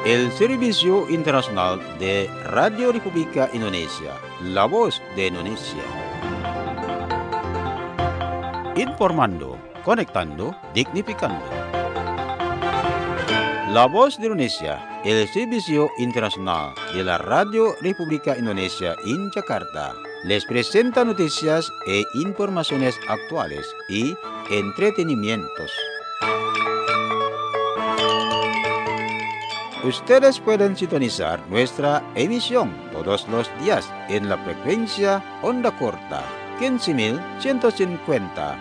el Servicio Internacional de Radio República Indonesia, la voz de Indonesia. Informando, conectando, dignificando. La voz de Indonesia, el Servicio Internacional de la Radio República Indonesia en Jakarta, les presenta noticias e informaciones actuales y entretenimientos. Ustedes pueden sintonizar nuestra emisión todos los días en la frecuencia onda corta 15.150,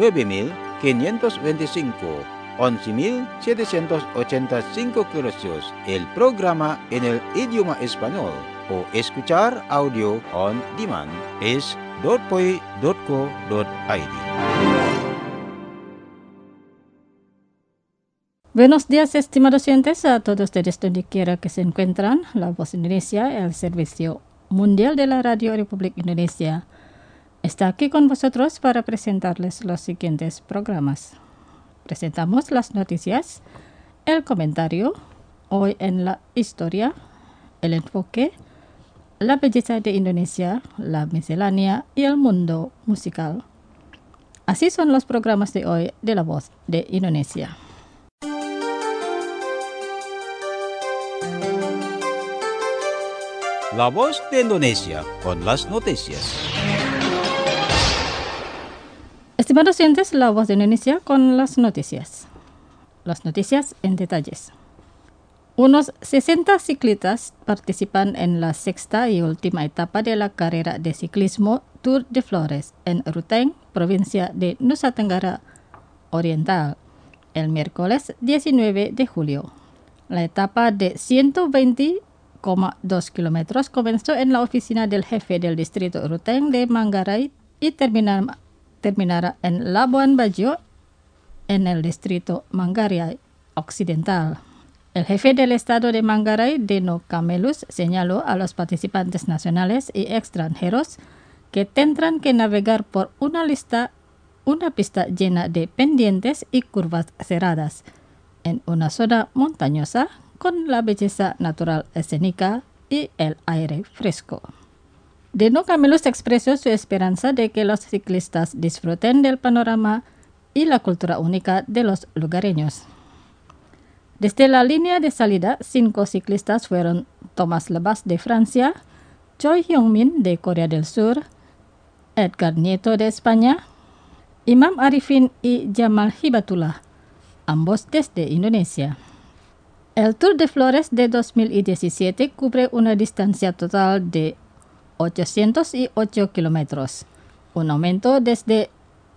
9.525, 11.785 kHz. El programa en el idioma español o escuchar audio on demand es .poi.co.id. Buenos días, estimados oyentes, a todos ustedes donde quiera que se encuentran. La Voz Indonesia, el Servicio Mundial de la Radio Republik Indonesia, está aquí con vosotros para presentarles los siguientes programas. Presentamos las noticias, el comentario, hoy en la historia, el enfoque, la belleza de Indonesia, la miscelánea y el mundo musical. Así son los programas de hoy de La Voz de Indonesia. La voz de Indonesia con las noticias. Estimados oyentes, La Voz de Indonesia con las noticias. Las noticias en detalles. Unos 60 ciclistas participan en la sexta y última etapa de la carrera de ciclismo Tour de Flores en Ruteng, provincia de Nusa Tenggara Oriental, el miércoles 19 de julio. La etapa de 120,2 kilómetros comenzó en la oficina del jefe del distrito Ruteng de Manggarai y terminará en Labuan Bajo en el distrito Manggarai Occidental. El jefe del estado de Manggarai, Deno Camelus, señaló a los participantes nacionales y extranjeros que tendrán que navegar por una pista llena de pendientes y curvas cerradas en una zona montañosa con la belleza natural escénica y el aire fresco. Deno Camelus expresó su esperanza de que los ciclistas disfruten del panorama y la cultura única de los lugareños. Desde la línea de salida, 5 ciclistas fueron Thomas Lebas de Francia, Choi Hyung-min de Corea del Sur, Edgar Nieto de España, Imam Arifin y Jamal Hibatullah, ambos desde Indonesia. El Tour de Flores de 2017 cubre una distancia total de 808 kilómetros, un aumento desde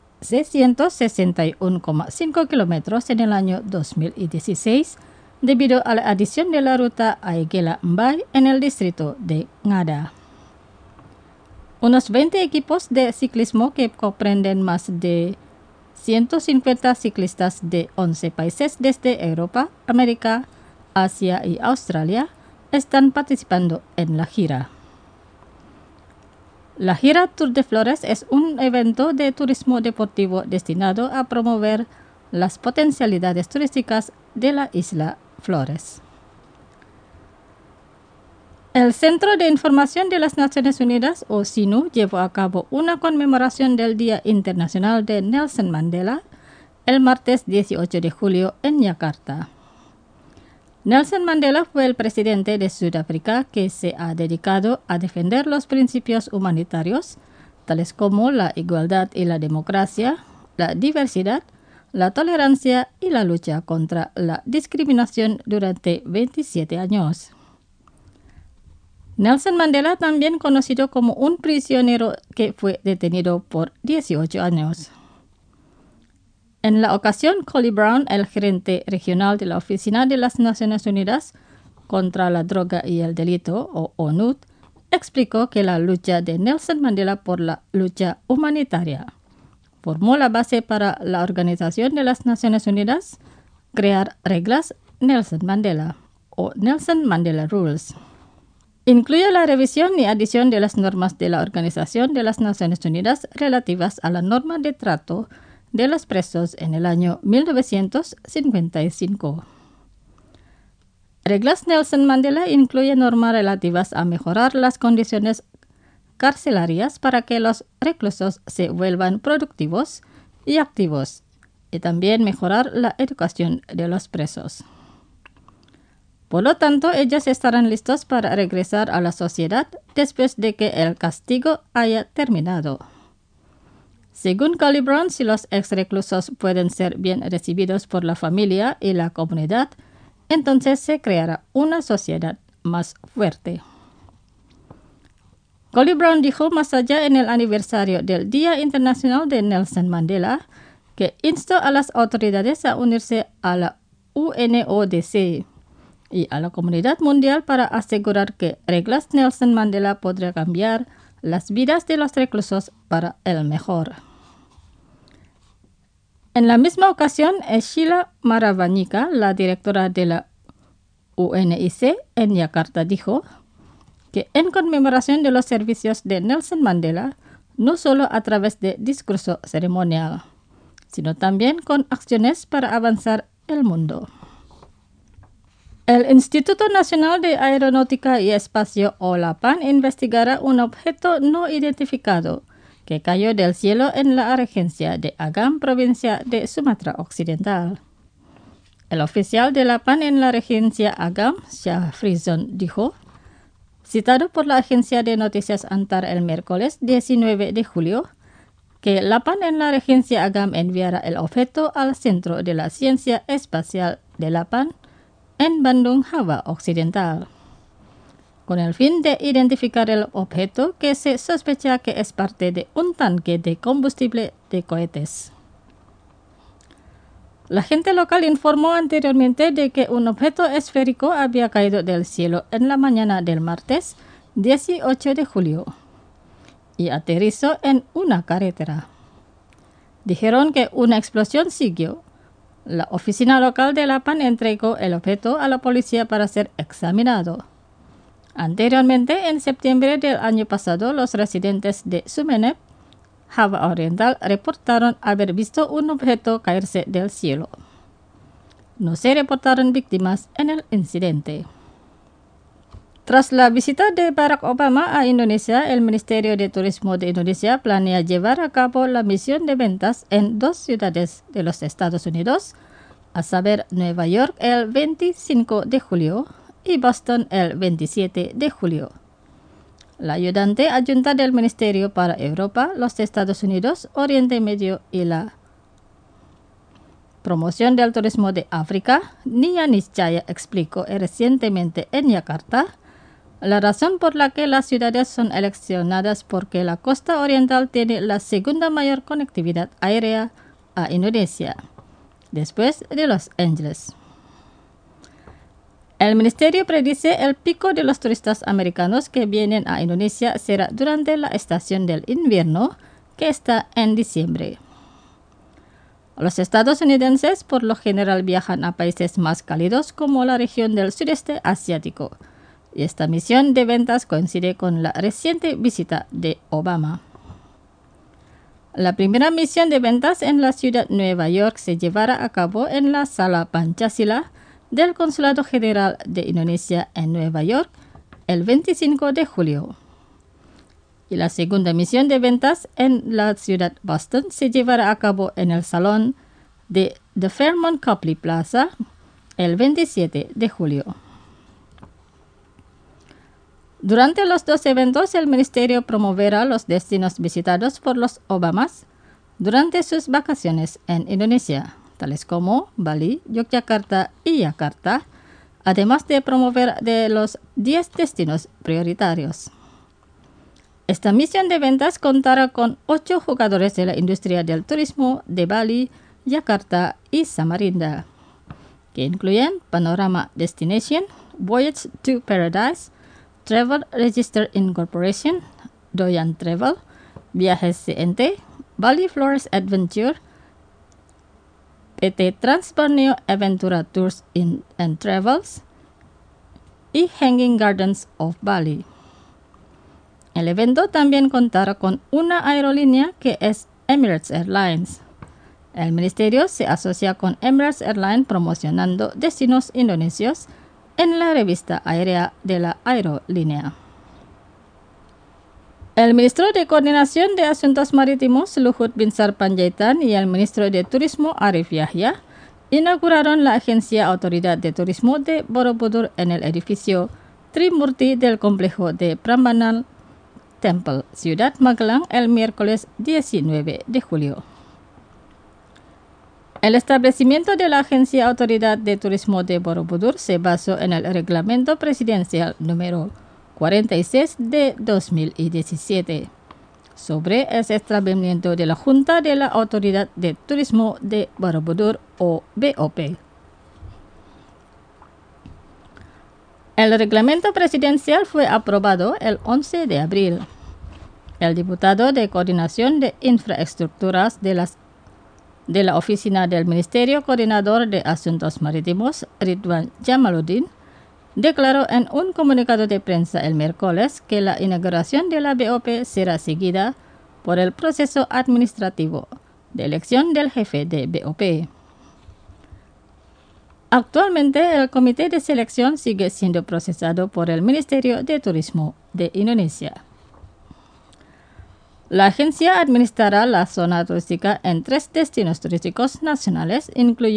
661,5 kilómetros en el año 2016 debido a la adición de la ruta Aegela-Mbai en el distrito de Ngada. Unos 20 equipos de ciclismo que comprenden más de 150 ciclistas de 11 países desde Europa, América, Asia y Australia están participando en la gira. La gira Tour de Flores es un evento de turismo deportivo destinado a promover las potencialidades turísticas de la isla Flores. El Centro de Información de las Naciones Unidas, o SINU, llevó a cabo una conmemoración del Día Internacional de Nelson Mandela el martes 18 de julio en Yakarta. Nelson Mandela fue el presidente de Sudáfrica que se ha dedicado a defender los principios humanitarios, tales como la igualdad y la democracia, la diversidad, la tolerancia y la lucha contra la discriminación durante 27 años. Nelson Mandela, también conocido como un prisionero que fue detenido por 18 años. En la ocasión, Colly Brown, el gerente regional de la Oficina de las Naciones Unidas contra la Droga y el Delito, o ONUD, explicó que la lucha de Nelson Mandela por la lucha humanitaria formó la base para la Organización de las Naciones Unidas crear reglas Nelson Mandela, o Nelson Mandela Rules. Incluye la revisión y adición de las normas de la Organización de las Naciones Unidas relativas a la norma de trato de los presos en el año 1955. Reglas Nelson Mandela incluyen normas relativas a mejorar las condiciones carcelarias para que los reclusos se vuelvan productivos y activos, y también mejorar la educación de los presos. Por lo tanto, ellos estarán listos para regresar a la sociedad después de que el castigo haya terminado. Según Colly Brown, si los ex-reclusos pueden ser bien recibidos por la familia y la comunidad, entonces se creará una sociedad más fuerte. Colly Brown dijo más allá en el aniversario del Día Internacional de Nelson Mandela que instó a las autoridades a unirse a la UNODC y a la comunidad mundial para asegurar que reglas Nelson Mandela podrán cambiar las vidas de los reclusos para el mejor. En la misma ocasión, Sheila Maravanika, la directora de la UNIC en Yakarta, dijo que en conmemoración de los servicios de Nelson Mandela, no solo a través de discurso ceremonial, sino también con acciones para avanzar el mundo. El Instituto Nacional de Aeronáutica y Espacio, o LAPAN, investigará un objeto no identificado que cayó del cielo en la regencia de Agam, provincia de Sumatra Occidental. El oficial de LAPAN en la regencia Agam, Shah Frizon, dijo, citado por la agencia de noticias Antar el miércoles 19 de julio, que LAPAN en la regencia Agam enviará el objeto al Centro de la Ciencia Espacial de LAPAN en Bandung, Java Occidental, con el fin de identificar el objeto que se sospecha que es parte de un tanque de combustible de cohetes. La gente local informó anteriormente de que un objeto esférico había caído del cielo en la mañana del martes 18 de julio y aterrizó en una carretera. Dijeron que una explosión siguió. La oficina local de LAPAN entregó el objeto a la policía para ser examinado. Anteriormente, en septiembre del año pasado, los residentes de Sumeneb, Java Oriental, reportaron haber visto un objeto caerse del cielo. No se reportaron víctimas en el incidente. Tras la visita de Barack Obama a Indonesia, el Ministerio de Turismo de Indonesia planea llevar a cabo la misión de ventas en 2 ciudades de los Estados Unidos, a saber, Nueva York el 25 de julio y Boston el 27 de julio. La ayudante adjunta del Ministerio para Europa, los Estados Unidos, Oriente Medio y la promoción del turismo de África, Nia Niscaya, explicó recientemente en Yakarta la razón por la que las ciudades son eleccionadas porque la costa oriental tiene la segunda mayor conectividad aérea a Indonesia, después de Los Ángeles. El ministerio predice el pico de los turistas americanos que vienen a Indonesia será durante la estación del invierno, que está en diciembre. Los estadounidenses por lo general viajan a países más cálidos como la región del sudeste asiático, y esta misión de ventas coincide con la reciente visita de Obama. La primera misión de ventas en la ciudad de Nueva York se llevará a cabo en la Sala Pancasila del Consulado General de Indonesia en Nueva York el 25 de julio. Y la segunda misión de ventas en la ciudad de Boston se llevará a cabo en el salón de The Fairmont Copley Plaza el 27 de julio. Durante los 2 eventos, el ministerio promoverá los destinos visitados por los Obamas durante sus vacaciones en Indonesia, tales como Bali, Yogyakarta y Yakarta, además de promover de los 10 destinos prioritarios. Esta misión de ventas contará con 8 jugadores de la industria del turismo de Bali, Yakarta y Samarinda, que incluyen Panorama Destination, Voyage to Paradise, Travel Register Incorporation, Doyan Travel, Viajes CNT, Bali Flores Adventure, PT Trans Borneo Aventura Tours and Travels y Hanging Gardens of Bali. El evento también contará con una aerolínea que es Emirates Airlines. El ministerio se asocia con Emirates Airlines promocionando destinos indonesios en la revista aérea de la aerolínea. El ministro de Coordinación de Asuntos Marítimos, Luhut Binsar Panjaitan, y el ministro de Turismo, Arif Yahya, inauguraron la Agencia Autoridad de Turismo de Borobudur en el edificio Trimurti del complejo de Prambanan Temple, Ciudad Magelang, el miércoles 19 de julio. El establecimiento de la Agencia Autoridad de Turismo de Borobudur se basó en el Reglamento Presidencial número 46 de 2017 sobre el establecimiento de la Junta de la Autoridad de Turismo de Borobudur o BOP. El reglamento presidencial fue aprobado el 11 de abril. El diputado de Coordinación de Infraestructuras de la Oficina del Ministerio Coordinador de Asuntos Marítimos, Ridwan Jamaluddin, declaró en un comunicado de prensa el miércoles que la inauguración de la BOP será seguida por el proceso administrativo de elección del jefe de BOP. Actualmente, el comité de selección sigue siendo procesado por el Ministerio de Turismo de Indonesia. La agencia administrará la zona turística en 3 destinos turísticos nacionales,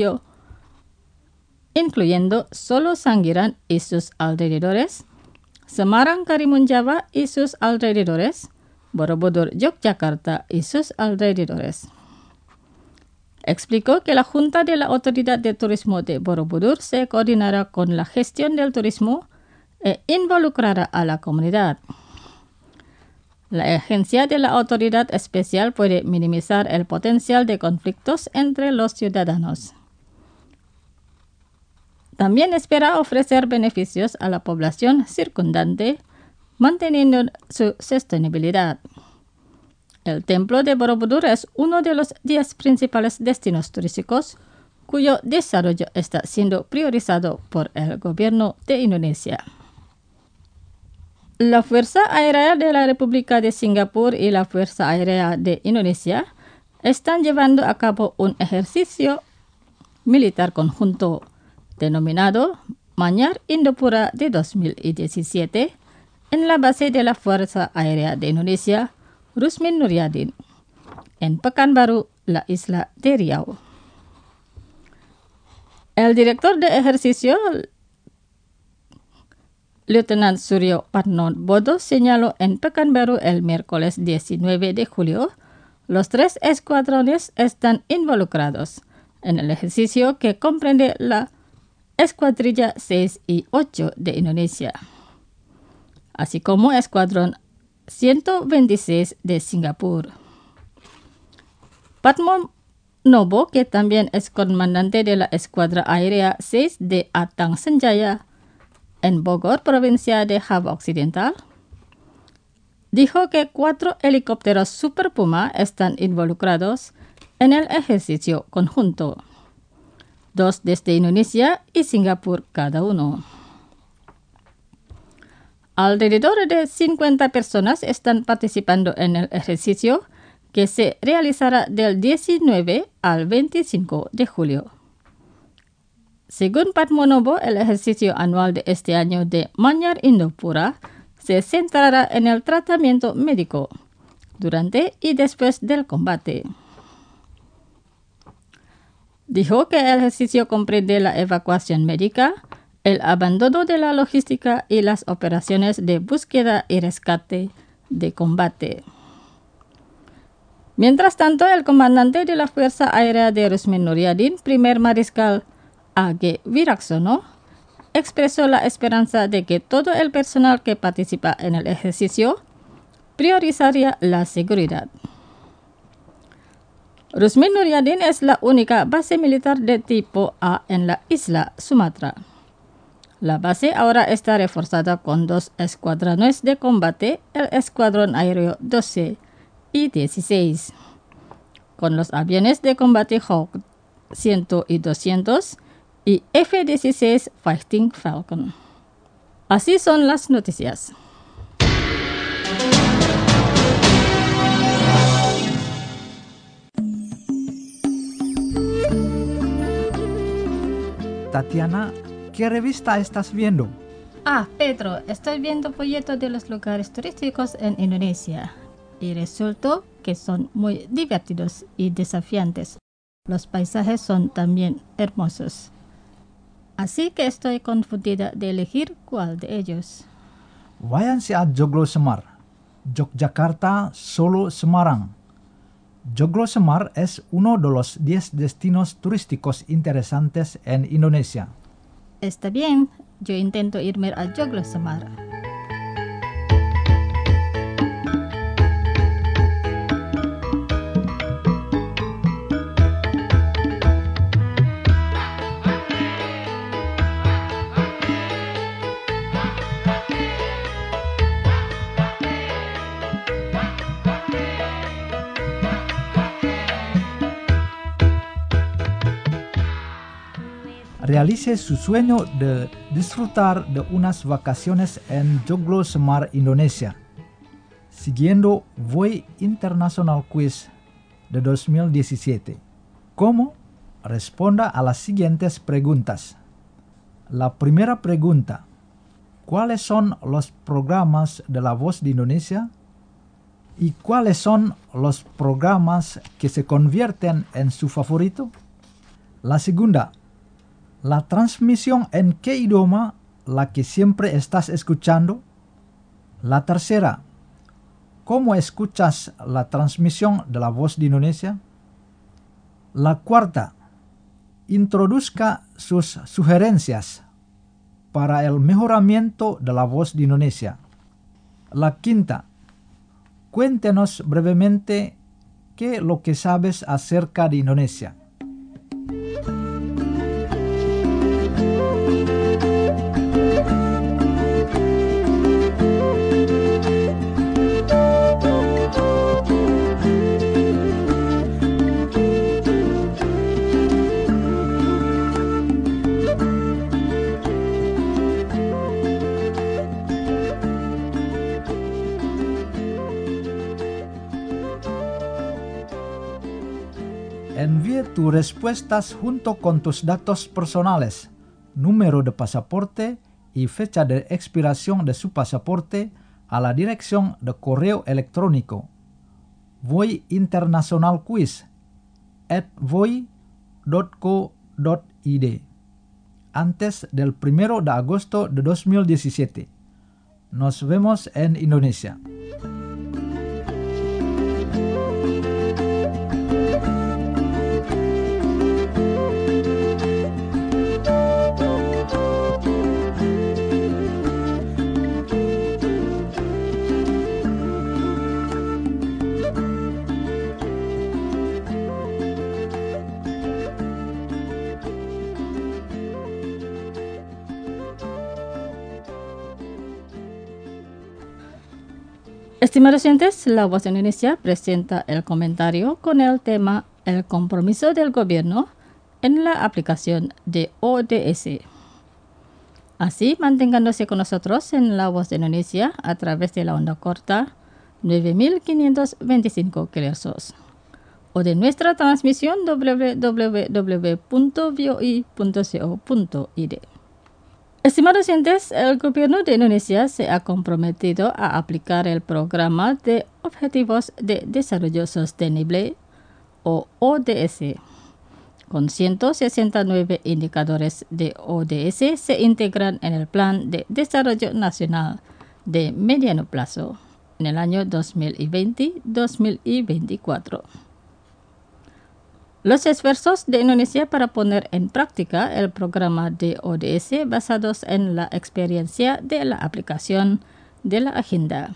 incluyendo Solo Sangiran y sus alrededores, Semarang Karimun Jawa y sus alrededores, Borobudur Yogyakarta y sus alrededores. Explicó que la Junta de la Autoridad de Turismo de Borobudur se coordinará con la gestión del turismo e involucrará a la comunidad. La agencia de la Autoridad Especial puede minimizar el potencial de conflictos entre los ciudadanos. También espera ofrecer beneficios a la población circundante, manteniendo su sostenibilidad. El Templo de Borobudur es uno de los 10 principales destinos turísticos cuyo desarrollo está siendo priorizado por el gobierno de Indonesia. La Fuerza Aérea de la República de Singapur y la Fuerza Aérea de Indonesia están llevando a cabo un ejercicio militar conjunto denominado Manyar Indopura de 2017 en la base de la Fuerza Aérea de Indonesia, Rusmin Nuryadin, en Pekanbaru, la isla de Riau. El director de ejercicio, Lieutenant Suryo Parnon Bodo, señaló en Pekanbaru el miércoles 19 de julio, los 3 escuadrones están involucrados en el ejercicio que comprende la Escuadrilla 6 y 8 de Indonesia, así como Escuadrón 126 de Singapur. Patmo Nobo, que también es comandante de la Escuadra Aérea 6 de Atang Senjaya en Bogor, provincia de Java Occidental, dijo que 4 helicópteros Super Puma están involucrados en el ejercicio conjunto, 2 desde Indonesia y Singapur cada uno. Alrededor de 50 personas están participando en el ejercicio que se realizará del 19 al 25 de julio. Según Patmo Nobo, el ejercicio anual de este año de Manyar Indopura se centrará en el tratamiento médico durante y después del combate. Dijo que el ejercicio comprende la evacuación médica, el abandono de la logística y las operaciones de búsqueda y rescate de combate. Mientras tanto, el comandante de la Fuerza Aérea de Rusmin Nuryadin, primer mariscal A.G. Wiraksono, expresó la esperanza de que todo el personal que participa en el ejercicio priorizaría la seguridad. Rusmin Nuryadin es la única base militar de tipo A en la isla Sumatra. La base ahora está reforzada con 2 escuadrones de combate, el Escuadrón Aéreo 12 y 16, con los aviones de combate Hawk 100 y 200 y F-16 Fighting Falcon. Así son las noticias. Tatiana, ¿qué revista estás viendo? Ah, Pedro, estoy viendo folletos de los lugares turísticos en Indonesia y resultó que son muy divertidos y desafiantes. Los paisajes son también hermosos. Así que estoy confundida de elegir cuál de ellos. Váyanse a Joglo Semar, Yogyakarta, Solo, Semarang. Joglo Semar es uno de los 10 destinos turísticos interesantes en Indonesia. Está bien, yo intento irme a Joglo Semar. Realice su sueño de disfrutar de unas vacaciones en Joglo Semar, Indonesia, siguiendo VOI International Quiz de 2017. ¿Cómo? Responda a las siguientes preguntas. La primera pregunta: ¿cuáles son los programas de La Voz de Indonesia? ¿Y cuáles son los programas que se convierten en su favorito? La segunda: ¿la transmisión en qué idioma la que siempre estás escuchando? La tercera: ¿cómo escuchas la transmisión de La Voz de Indonesia? La cuarta: introduzca sus sugerencias para el mejoramiento de La Voz de Indonesia. La quinta: cuéntenos brevemente qué es lo que sabes acerca de Indonesia. Envíe tus respuestas junto con tus datos personales, número de pasaporte y fecha de expiración de su pasaporte a la dirección de correo electrónico voiinternationalquiz@voi.co.id antes del 1 de agosto de 2017. Nos vemos en Indonesia. Estimados oyentes, La Voz de Indonesia presenta el comentario con el tema El compromiso del gobierno en la aplicación de ODS. Así, manténganse con nosotros en La Voz de Indonesia a través de la onda corta 9525 kHz o de nuestra transmisión www.voi.co.id. Estimados oyentes, el gobierno de Indonesia se ha comprometido a aplicar el Programa de Objetivos de Desarrollo Sostenible o ODS. Con 169 indicadores de ODS se integran en el Plan de Desarrollo Nacional de Mediano Plazo en el año 2020-2024. Los esfuerzos de Indonesia para poner en práctica el programa de ODS basados en la experiencia de la aplicación de la agenda.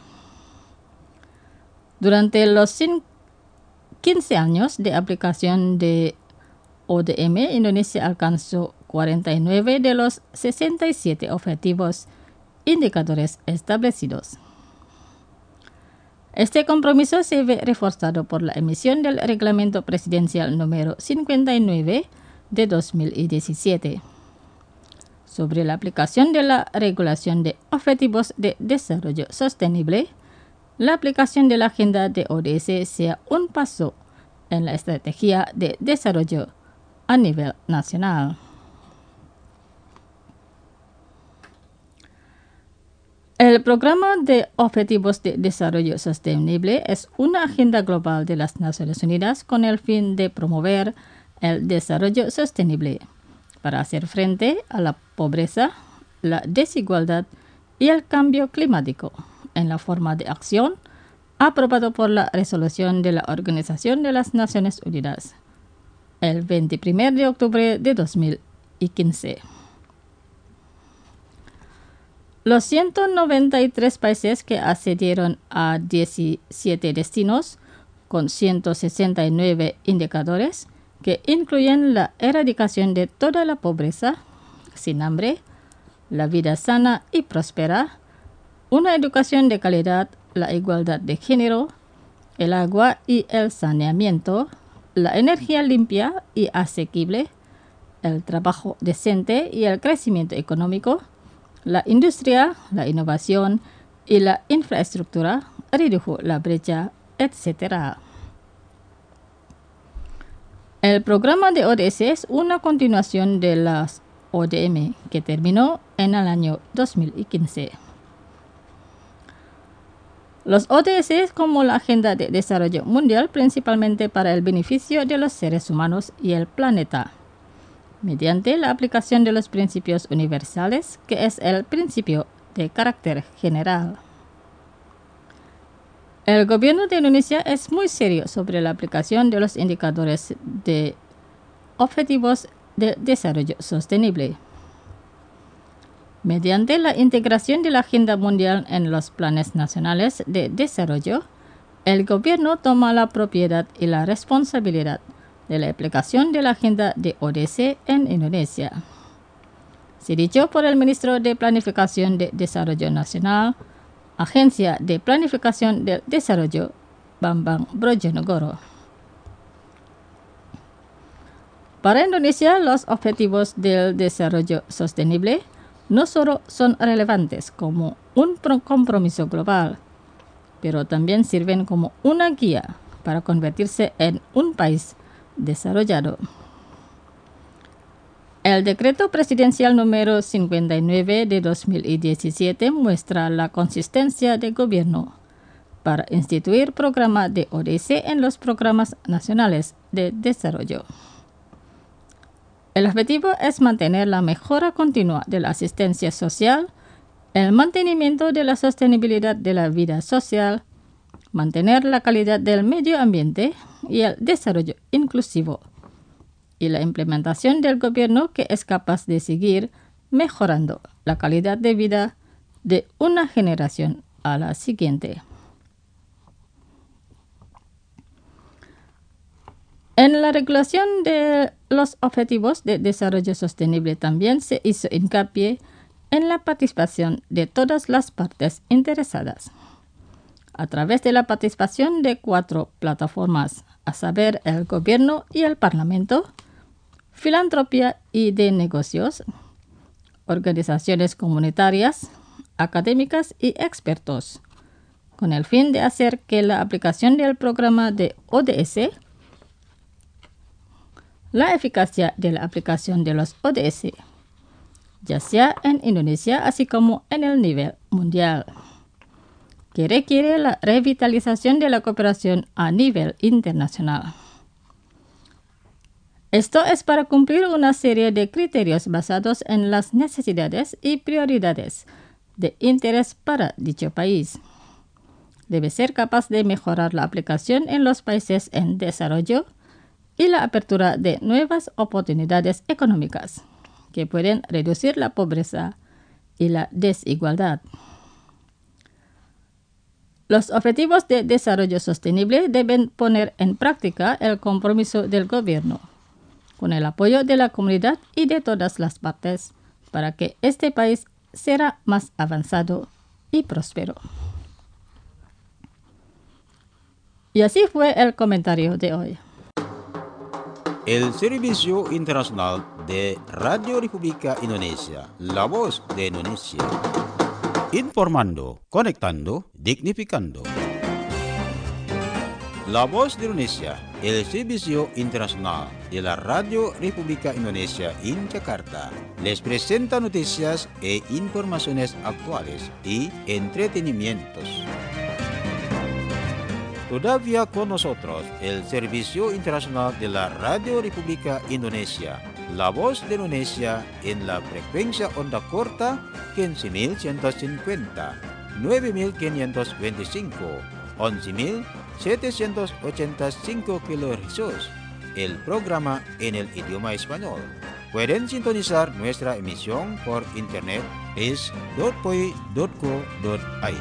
Durante los 15 años de aplicación de ODM, Indonesia alcanzó 49 de los 67 objetivos indicadores establecidos. Este compromiso se ve reforzado por la emisión del Reglamento Presidencial número 59 de 2017 sobre la aplicación de la Regulación de Objetivos de Desarrollo Sostenible. La aplicación de la agenda de ODS sea un paso en la estrategia de desarrollo a nivel nacional. El Programa de Objetivos de Desarrollo Sostenible es una agenda global de las Naciones Unidas con el fin de promover el desarrollo sostenible para hacer frente a la pobreza, la desigualdad y el cambio climático en la forma de acción aprobado por la resolución de la Organización de las Naciones Unidas el 21 de octubre de 2015. Los 193 países que accedieron a 17 destinos con 169 indicadores que incluyen la erradicación de toda la pobreza, sin hambre, la vida sana y próspera, una educación de calidad, la igualdad de género, el agua y el saneamiento, la energía limpia y asequible, el trabajo decente y el crecimiento económico, la industria, la innovación y la infraestructura, redujo la brecha, etc. El programa de ODS es una continuación de las ODM que terminó en el año 2015. Los ODS como la Agenda de Desarrollo Mundial principalmente para el beneficio de los seres humanos y el planeta, mediante la aplicación de los principios universales, que es el principio de carácter general. El gobierno de Indonesia es muy serio sobre la aplicación de los indicadores de Objetivos de Desarrollo Sostenible. Mediante la integración de la Agenda Mundial en los planes nacionales de desarrollo, el gobierno toma la propiedad y la responsabilidad de la aplicación de la Agenda de ODS en Indonesia. Se dicho por el ministro de Planificación de Desarrollo Nacional, Agencia de Planificación del Desarrollo, Bambang Brojonegoro. Para Indonesia, los objetivos del desarrollo sostenible no solo son relevantes como un compromiso global, pero también sirven como una guía para convertirse en un país desarrollado. El decreto presidencial número 59 de 2017 muestra la consistencia del gobierno para instituir programa de ODS en los programas nacionales de desarrollo. El objetivo es mantener la mejora continua de la asistencia social, el mantenimiento de la sostenibilidad de la vida social, mantener la calidad del medio ambiente y el desarrollo inclusivo, y la implementación del gobierno que es capaz de seguir mejorando la calidad de vida de una generación a la siguiente. En la regulación de los Objetivos de Desarrollo Sostenible también se hizo hincapié en la participación de todas las partes interesadas, a través de la participación de 4 plataformas, a saber, el gobierno y el parlamento, filantropía y de negocios, organizaciones comunitarias, académicas y expertos, con el fin de hacer que la aplicación del programa de ODS, la eficacia de la aplicación de los ODS, ya sea en Indonesia así como en el nivel mundial, que requiere la revitalización de la cooperación a nivel internacional. Esto es para cumplir una serie de criterios basados en las necesidades y prioridades de interés para dicho país. Debe ser capaz de mejorar la aplicación en los países en desarrollo y la apertura de nuevas oportunidades económicas que pueden reducir la pobreza y la desigualdad. Los Objetivos de Desarrollo Sostenible deben poner en práctica el compromiso del gobierno, con el apoyo de la comunidad y de todas las partes, para que este país sea más avanzado y próspero. Y así fue el comentario de hoy. El Servicio Internacional de Radio República Indonesia, la voz de Indonesia. Informando, conectando, dignificando. La voz de Indonesia el Servicio Internacional de la Radio República Indonesia en Jakarta. Les presenta noticias e informaciones actuales y entretenimientos. Todavía con nosotros el Servicio Internacional de la Radio República Indonesia, la voz de Indonesia en la frecuencia onda corta 15.150, 9.525, 11.785 kHz, el programa en el idioma español. Pueden sintonizar nuestra emisión por internet es.poi.co.id.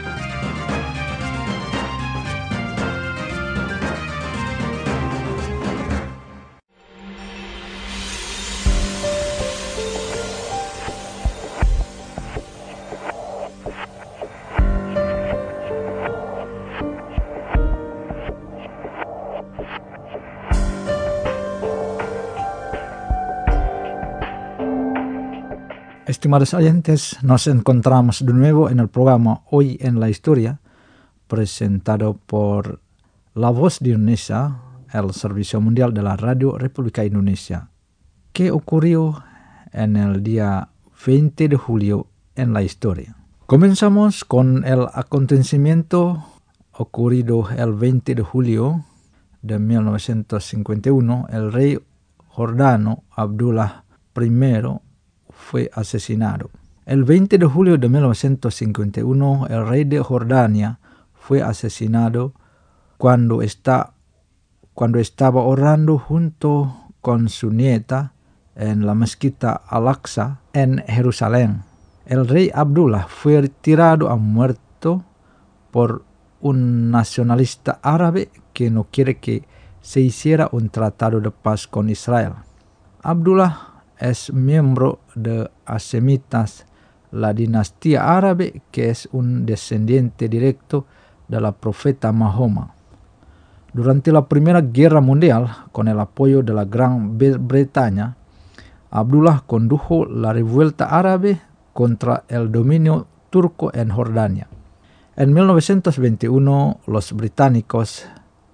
Estimados oyentes, nos encontramos de nuevo en el programa Hoy en la Historia, presentado por La Voz de Indonesia, el Servicio Mundial de la Radio República Indonesia. ¿Qué ocurrió en el día 20 de julio en la historia? Comenzamos con el acontecimiento ocurrido el 20 de julio de 1951. El rey jordano Abdullah I fue asesinado. El 20 de julio de 1951, el rey de Jordania fue asesinado cuando estaba orando junto con su nieta en la mezquita Al-Aqsa en Jerusalén. El rey Abdullah fue tirado a muerto por un nacionalista árabe que no quiere que se hiciera un tratado de paz con Israel. Abdullah es miembro de Hasemitas, la dinastía árabe que es un descendiente directo de la profeta Mahoma. Durante la Primera Guerra Mundial, con el apoyo de la Gran Bretaña, Abdullah condujo la revuelta árabe contra el dominio turco en Jordania. En 1921, los británicos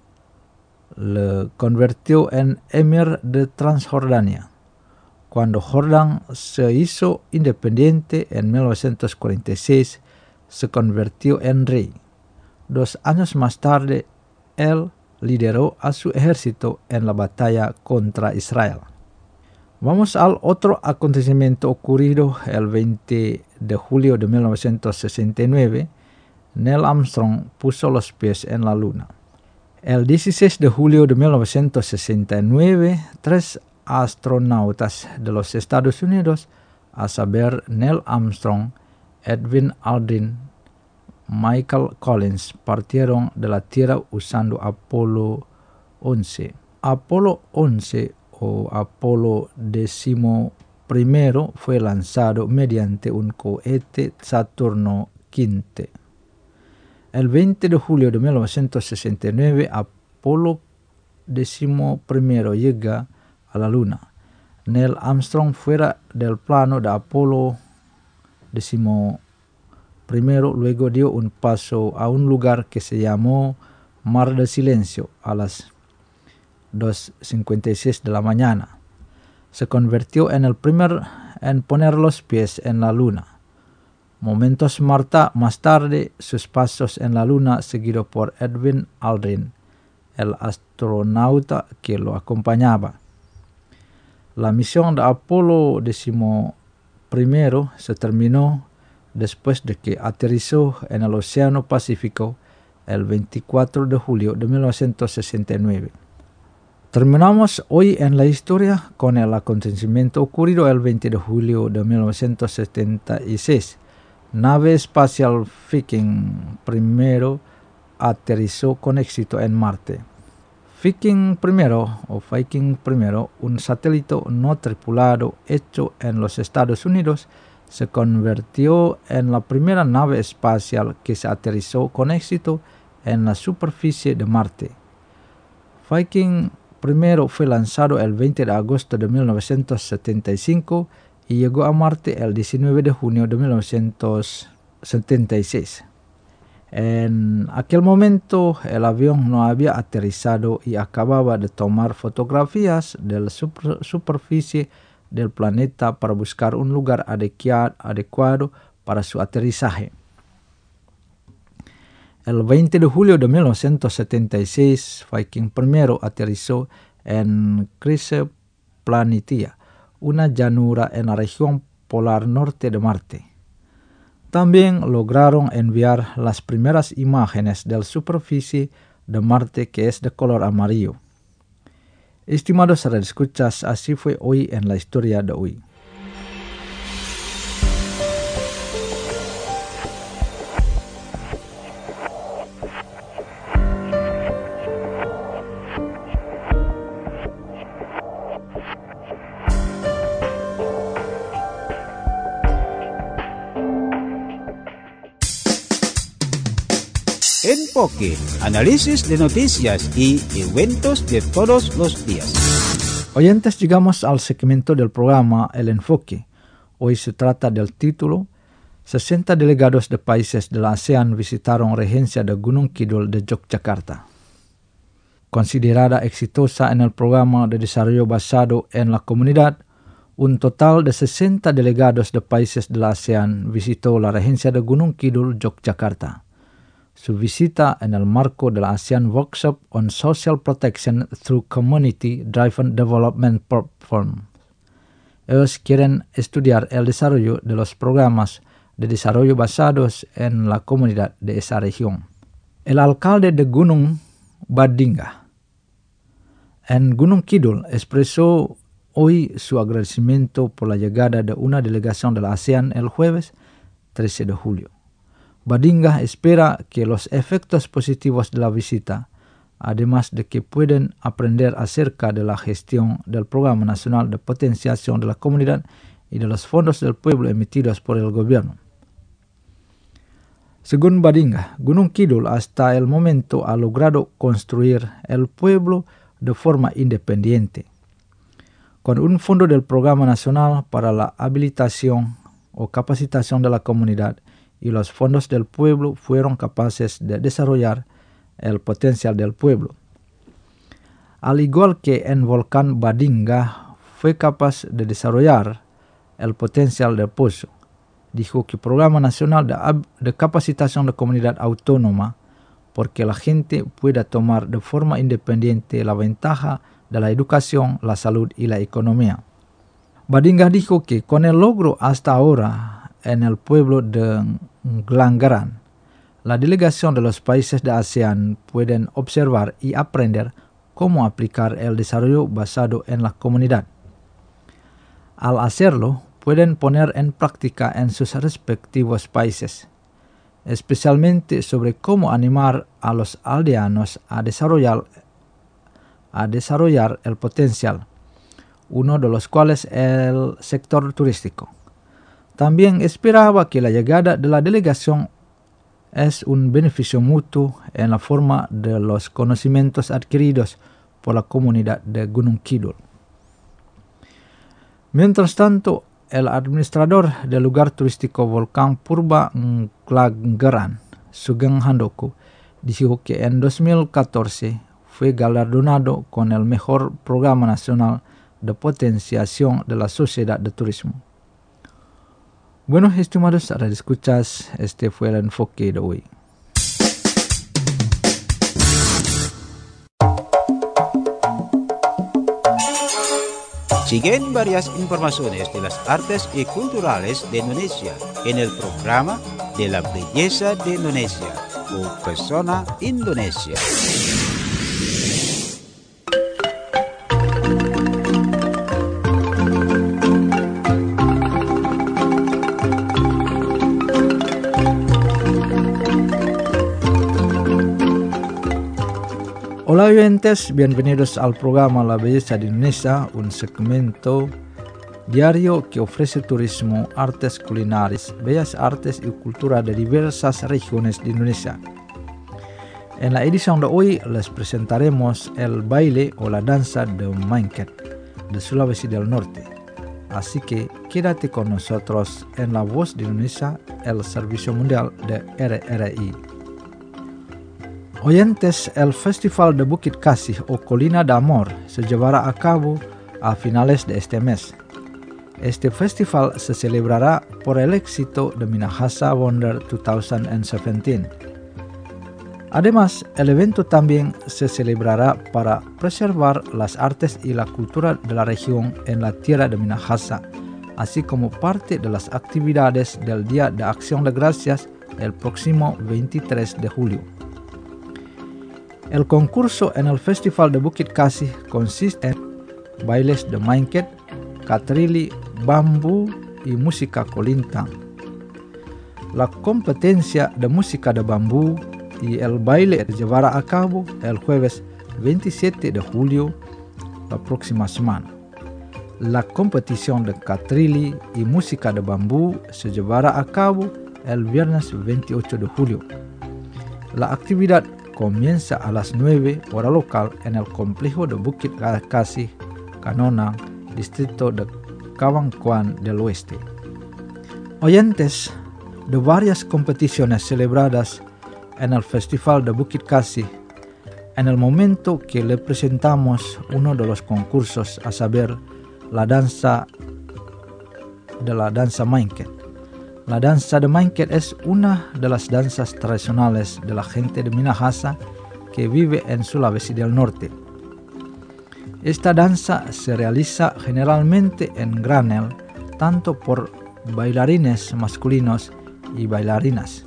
le convirtió en emir de Transjordania. Cuando Jordán se hizo independiente en 1946, se convirtió en rey. 2 años más tarde, él lideró a su ejército en la batalla contra Israel. Vamos al otro acontecimiento ocurrido el 20 de julio de 1969. Neil Armstrong puso los pies en la luna. El 16 de julio de 1969, 3 astronautas de los Estados Unidos, a saber Neil Armstrong, Edwin Aldrin, Michael Collins, partieron de la Tierra usando Apolo 11. Apolo 11 o Apolo 11 fue lanzado mediante un cohete Saturno V. El 20 de julio de 1969, Apolo 11 llega a la Luna. Neil Armstrong, fuera del plano de Apolo 11, luego dio un paso a un lugar que se llamó Mar del Silencio a las 2:56 de la mañana. Se convirtió en el primero en poner los pies en la Luna. Momentos más tarde, sus pasos en la Luna, seguido por Edwin Aldrin, el astronauta que lo acompañaba. La misión de Apolo 11 se terminó después de que aterrizó en el Océano Pacífico el 24 de julio de 1969. Terminamos hoy en la historia con el acontecimiento ocurrido el 20 de julio de 1976. Nave espacial Viking I aterrizó con éxito en Marte. Viking I, un satélite no tripulado hecho en los Estados Unidos, se convirtió en la primera nave espacial que se aterrizó con éxito en la superficie de Marte. Viking I fue lanzado el 20 de agosto de 1975 y llegó a Marte el 19 de junio de 1976. En aquel momento el avión no había aterrizado y acababa de tomar fotografías de la superficie del planeta para buscar un lugar adecuado para su aterrizaje. El 20 de julio de 1976, Viking I aterrizó en Chryse Planitia, una llanura en la región polar norte de Marte. También lograron enviar las primeras imágenes de la superficie de Marte, que es de color amarillo. Estimados radioescuchas, así fue hoy en la historia de hoy. Enfoque, análisis de noticias y eventos de todos los días. Oyentes, llegamos al segmento del programa El Enfoque. Hoy se trata del título 60 delegados de países de la ASEAN visitaron regencia de Gunung Kidul de Yogyakarta. Considerada exitosa en el programa de desarrollo basado en la comunidad, un total de 60 delegados de países de la ASEAN visitó la regencia de Gunung Kidul, Yogyakarta. Su visita en el marco de la ASEAN Workshop on Social Protection through Community Driven Development Platform. Ellos quieren estudiar el desarrollo de los programas de desarrollo basados en la comunidad de esa región. El alcalde de Gunung Badingah en Gunung Kidul expresó hoy su agradecimiento por la llegada de una delegación de la ASEAN el jueves 13 de julio. Badingah espera que los efectos positivos de la visita, además de que pueden aprender acerca de la gestión del Programa Nacional de Potenciación de la Comunidad y de los fondos del pueblo emitidos por el gobierno. Según Badingah, Gunung Kidul hasta el momento ha logrado construir el pueblo de forma independiente, con un fondo del Programa Nacional para la Habilitación o Capacitación de la Comunidad, y los fondos del pueblo fueron capaces de desarrollar el potencial del pueblo. Al igual que en Volcán Badingah fue capaz de desarrollar el potencial del pozo, dijo que el Programa Nacional de Capacitación de Comunidad Autónoma, porque la gente pueda tomar de forma independiente la ventaja de la educación, la salud y la economía. Badingah dijo que con el logro hasta ahora en el pueblo de Glanggaran, la delegación de los países de ASEAN pueden observar y aprender cómo aplicar el desarrollo basado en la comunidad. Al hacerlo, pueden poner en práctica en sus respectivos países, especialmente sobre cómo animar a los aldeanos a desarrollar el potencial, uno de los cuales es el sector turístico. También esperaba que la llegada de la delegación es un beneficio mutuo en la forma de los conocimientos adquiridos por la comunidad de Gunung Kidul. Mientras tanto, el administrador del lugar turístico Volcán Purba Glanggaran, Sugeng Handoko, dijo que en 2014 fue galardonado con el mejor programa nacional de potenciación de la sociedad de turismo. Bueno, estimados radioescuchas, este fue el enfoque de hoy. Siguen varias informaciones de las artes y culturales de Indonesia en el programa de la belleza de Indonesia o Persona Indonesia. Hola oyentes, bienvenidos al programa La Belleza de Indonesia, un segmento diario que ofrece turismo, artes culinarias, bellas artes y cultura de diversas regiones de Indonesia. En la edición de hoy les presentaremos el baile o la danza de Maingket de Sulawesi del Norte. Así que quédate con nosotros en La Voz de Indonesia, el servicio mundial de RRI. Oyentes, el Festival de Bukit Kasih o Colina de Amor se llevará a cabo a finales de este mes. Este festival se celebrará por el éxito de Minahasa Wonder 2017. Además, el evento también se celebrará para preservar las artes y la cultura de la región en la tierra de Minahasa, así como parte de las actividades del Día de Acción de Gracias el próximo 23 de julio. El concurso en el Festival de Bukit Kasih consiste en bailes de Mainket, Katrili, bambu y música kolintang. La competencia de música de bambú y el baile se llevará a cabo el jueves 27 de julio, la próxima semana. La competición de Katrili y música de bambú se llevará a cabo el viernes 28 de julio. La actividad comienza a las 9 hora local en el complejo de Bukit Kasih, Kanonang, distrito de Kawankuan del Oeste. Oyentes, de varias competiciones celebradas en el Festival de Bukit Kasih, en el momento que le presentamos uno de los concursos, a saber, la danza Mainket. La danza de Mainket es una de las danzas tradicionales de la gente de Minahasa que vive en Sulawesi del Norte. Esta danza se realiza generalmente en granel, tanto por bailarines masculinos y bailarinas.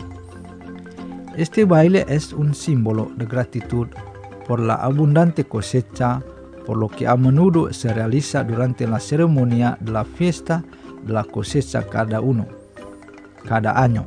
Este baile es un símbolo de gratitud por la abundante cosecha, por lo que a menudo se realiza durante la ceremonia de la fiesta de la cosecha cada año.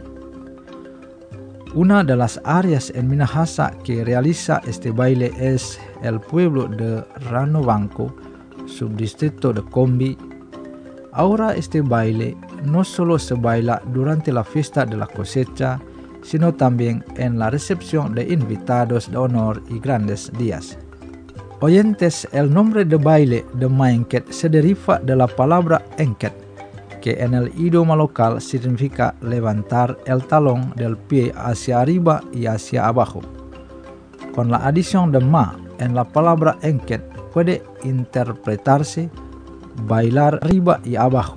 Una de las áreas en Minahasa que realiza este baile es el pueblo de Ranobanco, subdistrito de Kombi. Ahora este baile no solo se baila durante la fiesta de la cosecha, sino también en la recepción de invitados de honor y grandes días. Oyentes, el nombre de baile de Mainket se deriva de la palabra enket, que en el idioma local significa levantar el talón del pie hacia arriba y hacia abajo. Con la adición de ma en la palabra enket puede interpretarse bailar arriba y abajo.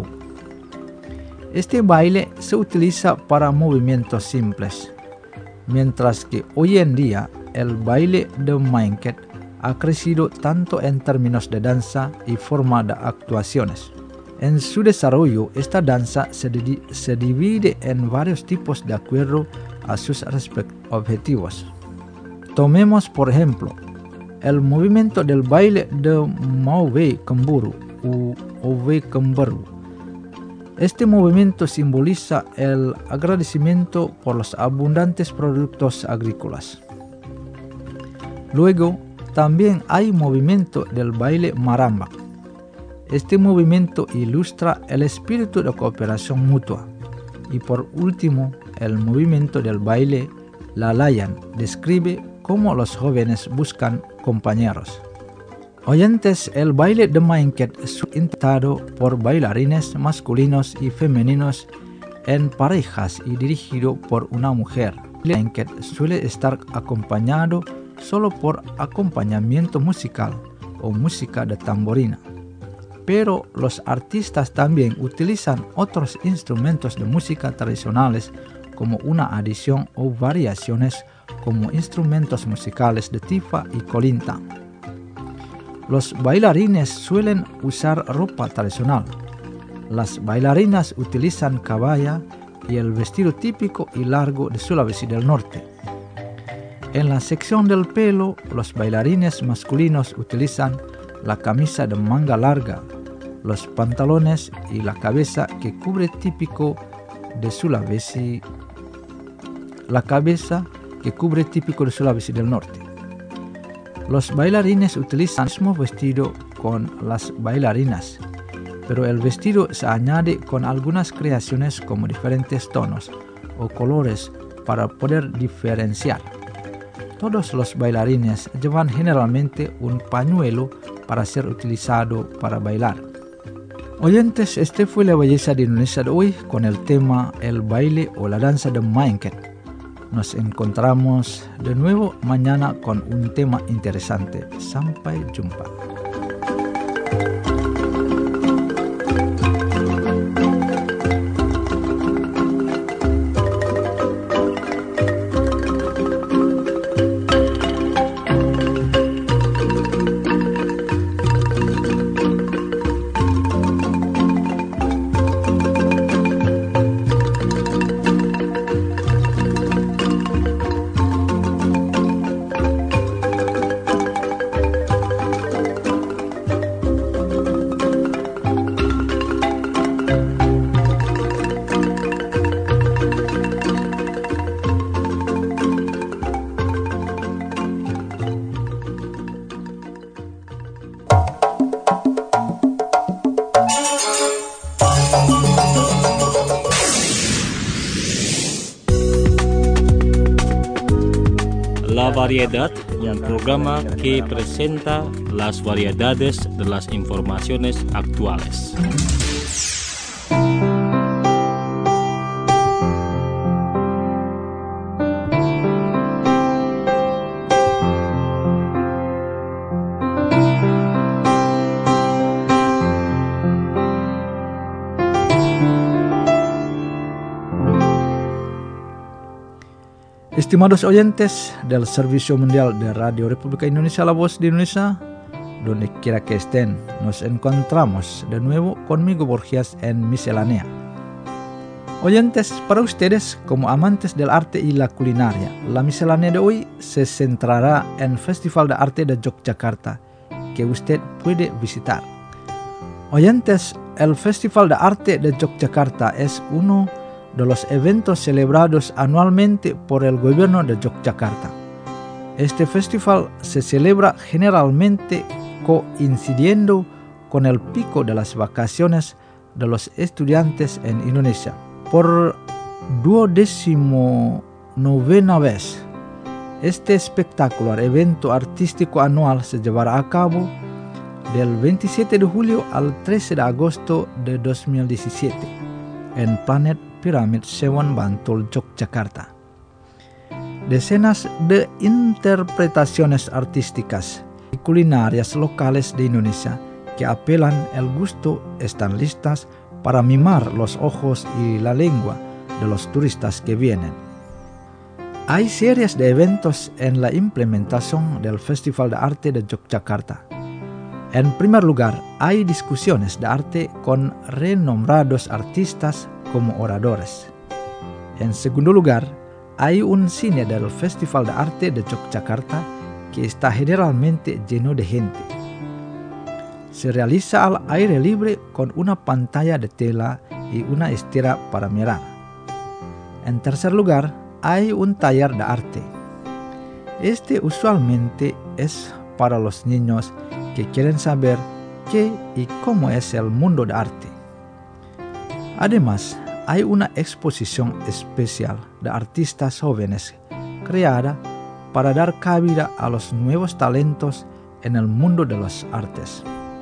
Este baile se utiliza para movimientos simples, mientras que hoy en día el baile de Mainket ha crecido tanto en términos de danza y forma de actuaciones. En su desarrollo, esta danza se divide en varios tipos de acuerdo a sus objetivos. Tomemos, por ejemplo, el movimiento del baile de Mawe Kemburu o Owe Kemberu. Este movimiento simboliza el agradecimiento por los abundantes productos agrícolas. Luego, también hay movimiento del baile Maramba. Este movimiento ilustra el espíritu de cooperación mutua. Y por último, el movimiento del baile Lalayan describe cómo los jóvenes buscan compañeros. Oyentes, el baile de Mainket es interpretado por bailarines masculinos y femeninos en parejas y dirigido por una mujer. El Mainket suele estar acompañado solo por acompañamiento musical o música de tamborina. Pero los artistas también utilizan otros instrumentos de música tradicionales como una adición o variaciones como instrumentos musicales de tifa y kolintang. Los bailarines suelen usar ropa tradicional. Las bailarinas utilizan kabaya y el vestido típico y largo de Sulawesi del Norte. En la sección del pelo, los bailarines masculinos utilizan la camisa de manga larga, los pantalones y la cabeza que cubre típico de Sulawesi, del Norte. Los bailarines utilizan el mismo vestido con las bailarinas, pero el vestido se añade con algunas creaciones como diferentes tonos o colores para poder diferenciar. Todos los bailarines llevan generalmente un pañuelo para ser utilizado para bailar. Oyentes, este fue la belleza de Indonesia de hoy con el tema el baile o la danza de Mainket. Nos encontramos de nuevo mañana con un tema interesante. Sampai jumpa. La Variedad, un programa que presenta las variedades de las informaciones actuales. Estimados oyentes del Servicio Mundial de Radio República Indonesia, la voz de Indonesia, donde quiera que estén, nos encontramos de nuevo conmigo Borgias en Miscelánea. Oyentes, para ustedes como amantes del arte y la culinaria, la miscelánea de hoy se centrará en Festival de Arte de Yogyakarta, que usted puede visitar. Oyentes, el Festival de Arte de Yogyakarta es uno de los eventos celebrados anualmente por el gobierno de Yogyakarta. Este festival se celebra generalmente coincidiendo con el pico de las vacaciones de los estudiantes en Indonesia. Por 29ª vez, este espectacular evento artístico anual se llevará a cabo del 27 de julio al 13 de agosto de 2017 en Planet Pyramid Sewan Bantul, Yogyakarta. Decenas de interpretaciones artísticas y culinarias locales de Indonesia que apelan el gusto están listas para mimar los ojos y la lengua de los turistas que vienen. Hay series de eventos en la implementación del Festival de Arte de Yogyakarta. En primer lugar, hay discusiones de arte con renombrados artistas como oradores. En segundo lugar, hay un cine del Festival de Arte de Yogyakarta que está generalmente lleno de gente. Se realiza al aire libre con una pantalla de tela y una estera para mirar. En tercer lugar, hay un taller de arte. Este usualmente es para los niños que quieren saber qué y cómo es el mundo de arte. Además, hay una exposición especial de artistas jóvenes creada para dar cabida a los nuevos talentos en el mundo de las artes.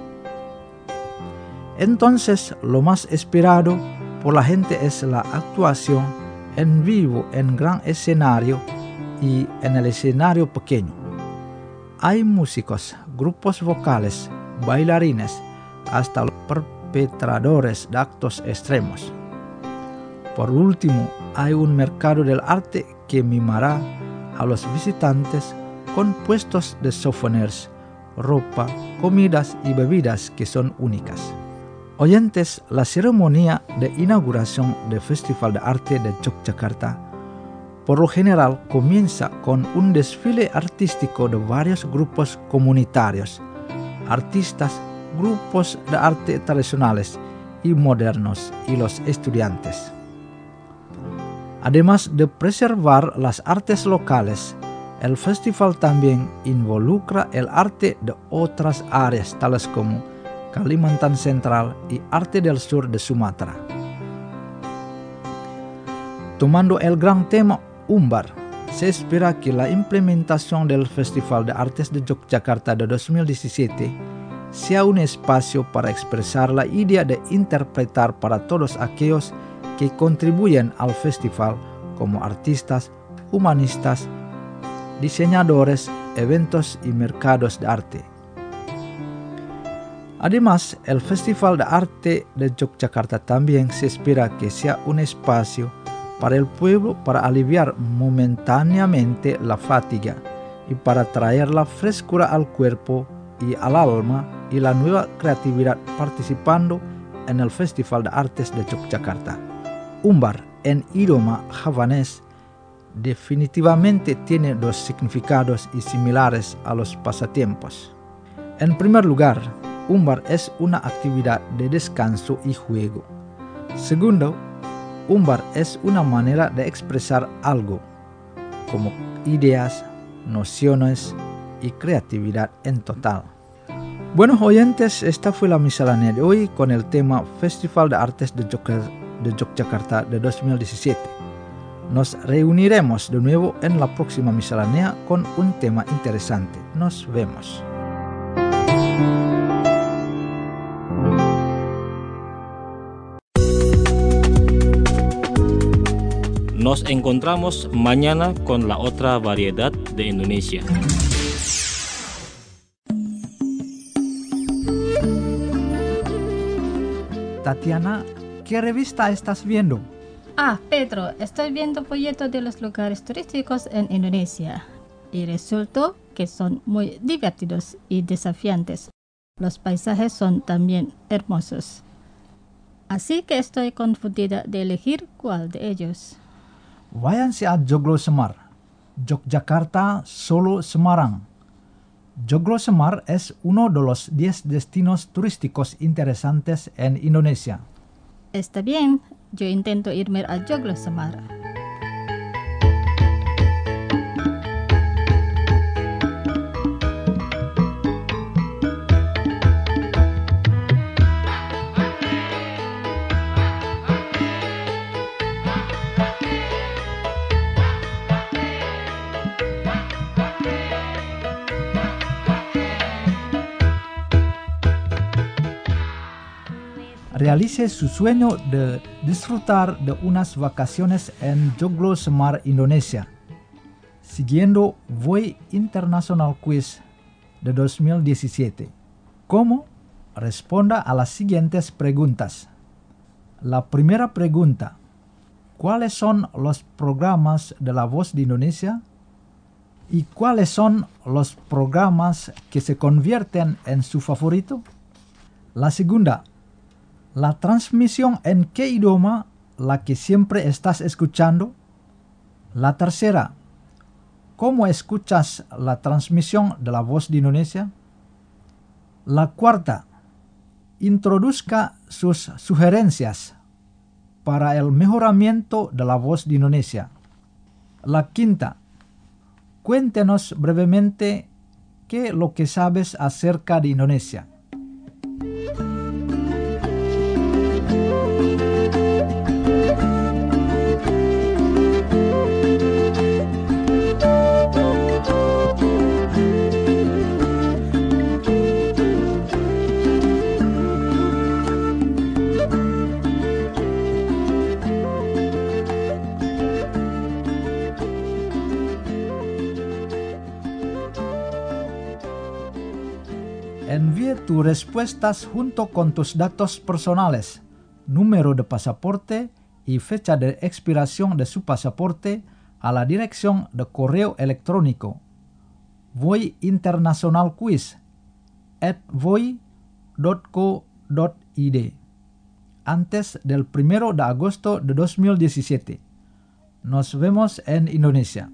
Entonces, lo más esperado por la gente es la actuación en vivo en gran escenario y en el escenario pequeño. Hay músicos, grupos vocales, bailarines, hasta los perpetradores de actos extremos. Por último, hay un mercado del arte que mimará a los visitantes con puestos de souvenirs, ropa, comidas y bebidas que son únicas. Oyentes, la ceremonia de inauguración del Festival de Arte de Yogyakarta por lo general comienza con un desfile artístico de varios grupos comunitarios, artistas, grupos de arte tradicionales y modernos y los estudiantes. Además de preservar las artes locales, el festival también involucra el arte de otras áreas tales como Kalimantan Central y arte del sur de Sumatra. Tomando el gran tema Umbar, se espera que la implementación del Festival de Artes de Yogyakarta de 2017 sea un espacio para expresar la idea de interpretar para todos aquellos que contribuyen al festival como artistas, humanistas, diseñadores, eventos y mercados de arte. Además, el Festival de Arte de Yogyakarta también se espera que sea un espacio para el pueblo para aliviar momentáneamente la fatiga y para traer la frescura al cuerpo y al alma y la nueva creatividad participando en el Festival de Artes de Yogyakarta. Umbar en idioma javanés definitivamente tiene dos significados y similares a los pasatiempos. En primer lugar, Umbar es una actividad de descanso y juego. Segundo, Umbar es una manera de expresar algo, como ideas, nociones y creatividad en total. Buenos oyentes, esta fue la miscelánea de hoy con el tema Festival de Artes de Yogyakarta de 2017. Nos reuniremos de nuevo en la próxima miscelánea con un tema interesante. Nos vemos. Nos encontramos mañana con la otra variedad de Indonesia. Tatiana, ¿qué revista estás viendo? Pedro, estoy viendo folletos de los lugares turísticos en Indonesia y resultó que son muy divertidos y desafiantes. Los paisajes son también hermosos. Así que estoy confundida de elegir cuál de ellos. Váyanse a Joglo Semar, Yogyakarta, Solo, Semarang. Joglo Semar es uno de los 10 destinos turísticos interesantes en Indonesia. Está bien, yo intento irme a Joglo Semar. Realice su sueño de disfrutar de unas vacaciones en Joglo Semar, Indonesia, siguiendo Voy International Quiz de 2017. ¿Cómo? Responda a las siguientes preguntas. La primera pregunta: ¿cuáles son los programas de La Voz de Indonesia? ¿Y cuáles son los programas que se convierten en su favorito? La segunda: ¿la transmisión en qué idioma la que siempre estás escuchando? La tercera: ¿cómo escuchas la transmisión de La Voz de Indonesia? La cuarta: introduzca sus sugerencias para el mejoramiento de La Voz de Indonesia. La quinta: cuéntenos brevemente qué es lo que sabes acerca de Indonesia. Envíe tus respuestas junto con tus datos personales, número de pasaporte y fecha de expiración de su pasaporte a la dirección de correo electrónico voyinternationalquiz@voi.co.id antes del 1 de agosto de 2017. Nos vemos en Indonesia.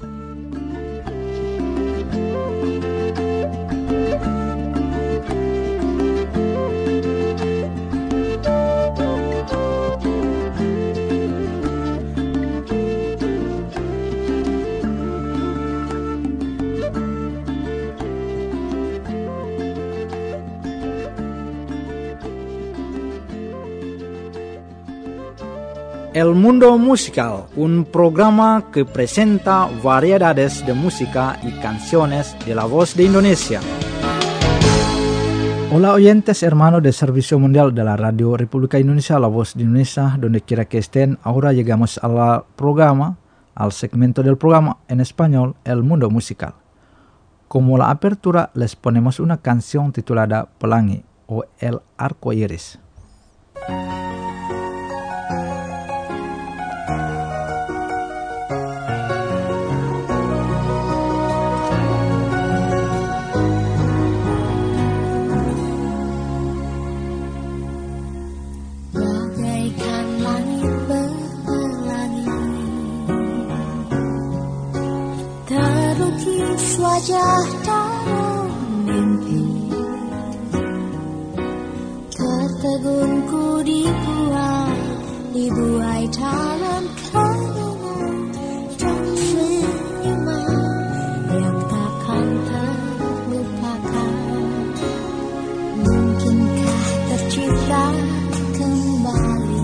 El Mundo Musical, un programa que presenta variedades de música y canciones de La Voz de Indonesia. Hola oyentes hermanos del Servicio Mundial de la Radio República Indonesia, La Voz de Indonesia, donde quiera que estén. Ahora llegamos al programa al segmento del programa en español El Mundo Musical. Como la apertura les ponemos una canción titulada Pelangi o El Arco Iris. Wajah dalam mimpi tertegunku dibuai dalam kenangan dan senyuman yang takkan terlupakan. Mungkinkah tercipta kembali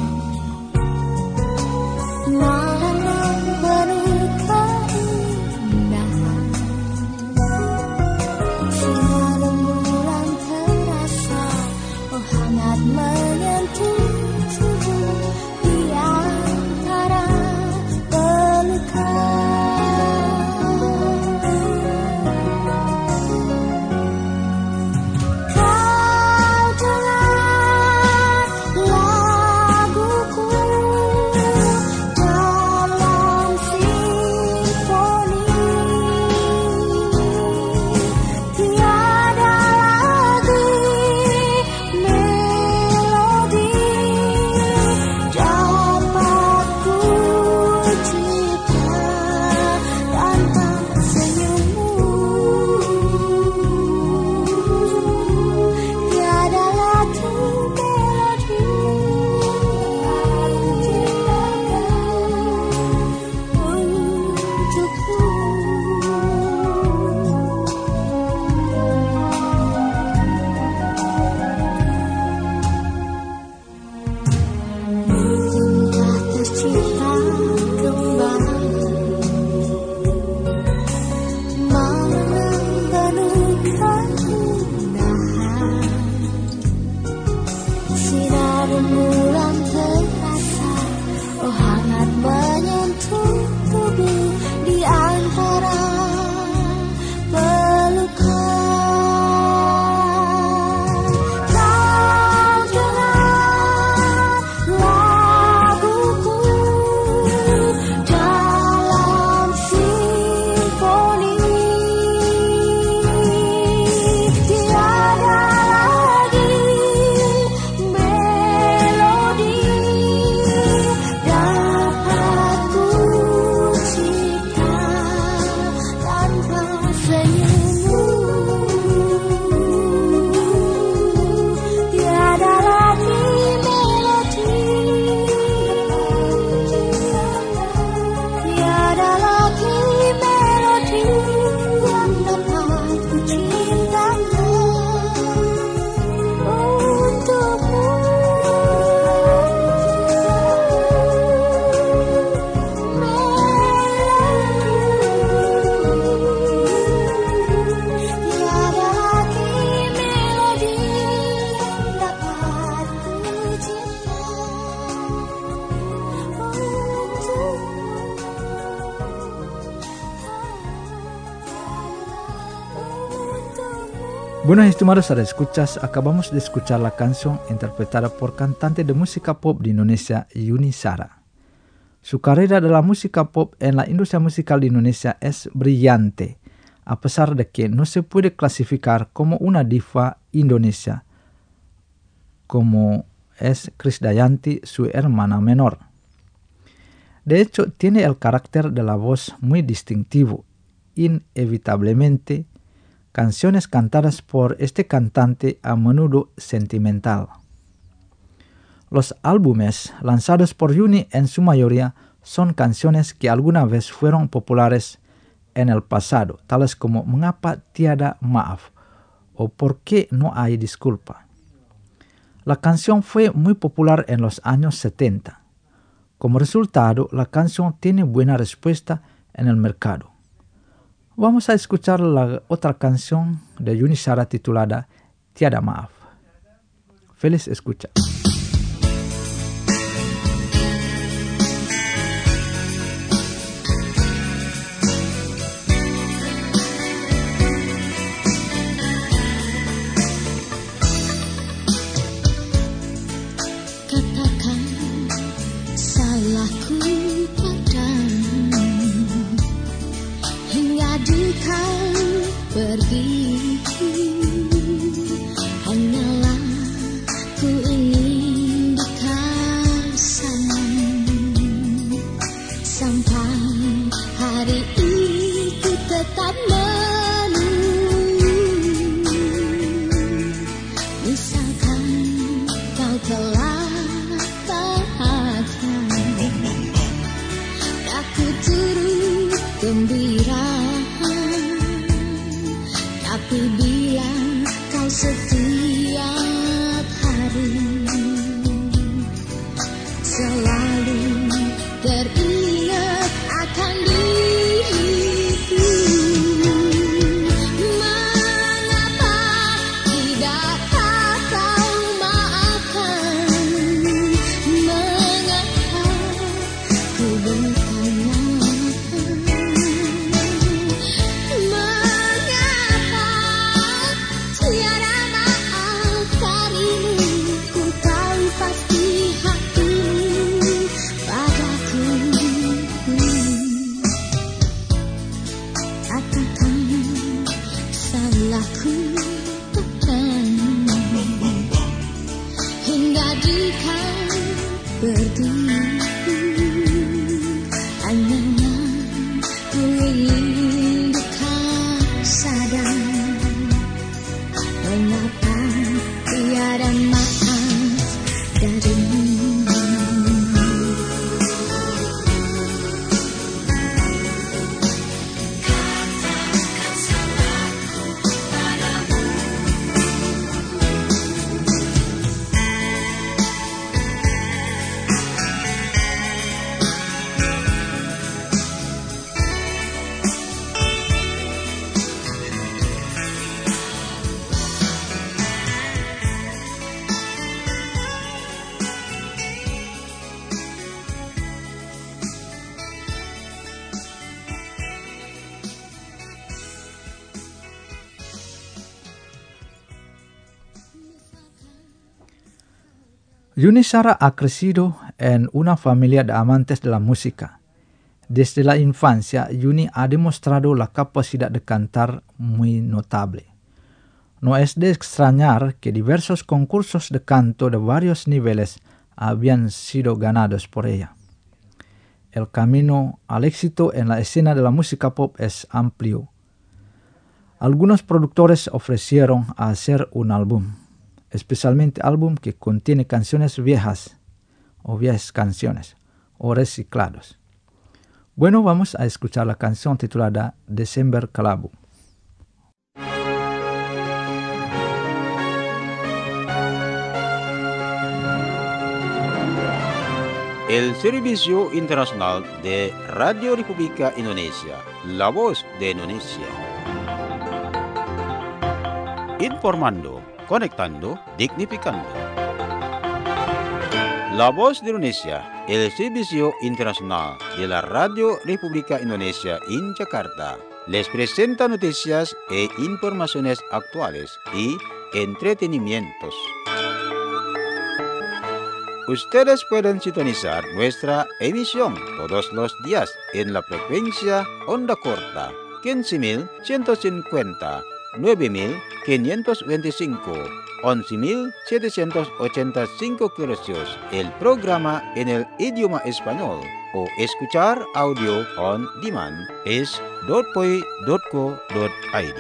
malam yang penuh keindahan. Sinar rembulan terasa, oh hangat menyentuh tubuh di antara Bueno, estimados escuchas, acabamos de escuchar la canción interpretada por cantante de música pop de Indonesia, Yuni Shara. Su carrera de la música pop en la industria musical de Indonesia es brillante, a pesar de que no se puede clasificar como una diva Indonesia, como es Krisdayanti, su hermana menor. De hecho, tiene el carácter de la voz muy distintivo. Inevitablemente, canciones cantadas por este cantante a menudo sentimental. Los álbumes lanzados por Yuni en su mayoría son canciones que alguna vez fueron populares en el pasado, tales como Mengapa Tiada Maaf o ¿Por qué no hay disculpa? La canción fue muy popular en los años 70. Como resultado, la canción tiene buena respuesta en el mercado. Vamos a escuchar la otra canción de Yuni Shara titulada Tiada Maaf. Feliz escucha. Misalkan kau telah bahagia, aku turut gembira. Tapi bila kau setiap hari selalu teringat akan diriku, mengapa tidakkah kau maafkan? Mengapa ku bertanya? Mengapa tiada maaf darimu? Ku tahu pasti hatimu padaku. Katakan salahku padamu hingga jika pergi hanya ku ingin kau sadar mengapa tiada maaf darimu. Yuni Sara ha crecido en una familia de amantes de la música. Desde la infancia, Yuni ha demostrado la capacidad de cantar muy notable. No es de extrañar que diversos concursos de canto de varios niveles habían sido ganados por ella. El camino al éxito en la escena de la música pop es amplio. Algunos productores ofrecieron hacer un álbum, especialmente álbum que contiene canciones viejas o viejas canciones o reciclados. Bueno, vamos a escuchar la canción titulada Desember Kelabu. El Servicio Internacional de Radio República Indonesia, La Voz de Indonesia. Informando, conectando, dignificando. La Voz de Indonesia, el Servicio Internacional de la Radio República Indonesia en Jakarta, les presenta noticias e informaciones actuales y entretenimientos. Ustedes pueden sintonizar nuestra emisión todos los días en la frecuencia onda corta 15.150, 9.525, 11.785 kHz. El programa en el idioma español o escuchar audio on demand es .poi.co.id.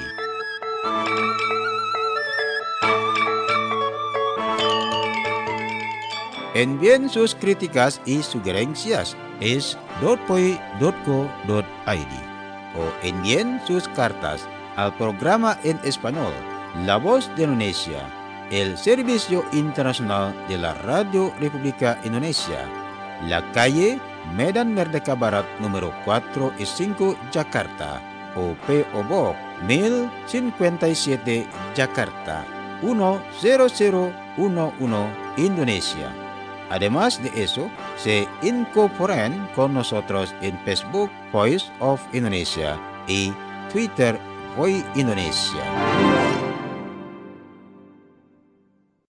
Envíen sus críticas y sugerencias es .poi.co.id o envíen sus cartas al programa en español La Voz de Indonesia, el Servicio Internacional de la Radio República Indonesia, la calle Medan Merdeka Barat número 4 y 5 Jakarta o P.O. Box 1057 Jakarta 10011 Indonesia. Además de eso, se incorporan con nosotros en Facebook Voice of Indonesia y Twitter Voice Indonesia.